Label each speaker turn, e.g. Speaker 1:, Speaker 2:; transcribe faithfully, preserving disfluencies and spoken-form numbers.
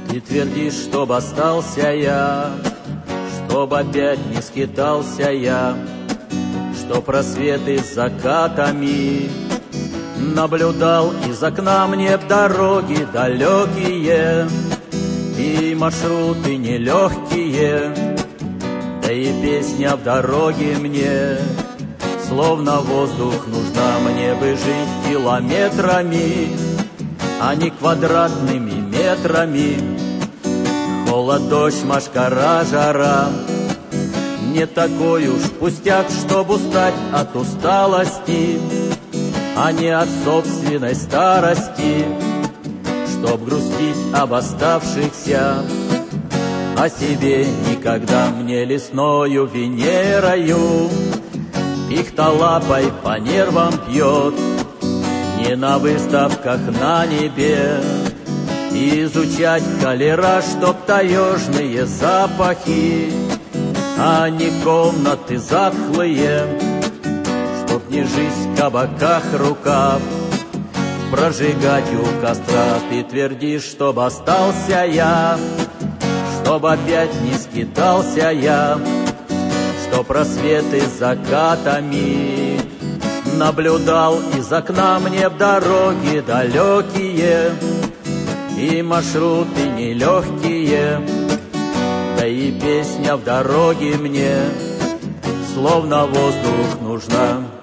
Speaker 1: И твердишь, чтоб остался я, чтоб опять не скитался я, что просветы с закатами наблюдал из окна мне дороги далекие и маршруты нелегкие, да и песня в дороге мне, словно воздух нужна мне бы жить километрами, а не квадратными метрами. Холод, дождь, мошкара, жара — не такой уж пустяк, чтоб устать от усталости, а не от собственной старости, чтоб грустить об оставшихся, о себе никогда мне лесною Венерою. Пихтолапой по нервам пьет, не на выставках на небе, изучать колера, чтоб таежные запахи, а не комнаты затхлые, чтоб не жизнь в кабаках рукав прожигать у костра. Ты твердишь, чтоб остался я, чтоб опять не скитался я, что просветы с закатами наблюдал из окна мне в дороги далекие и маршруты нелегкие, да и песня в дороге мне, словно воздух нужна.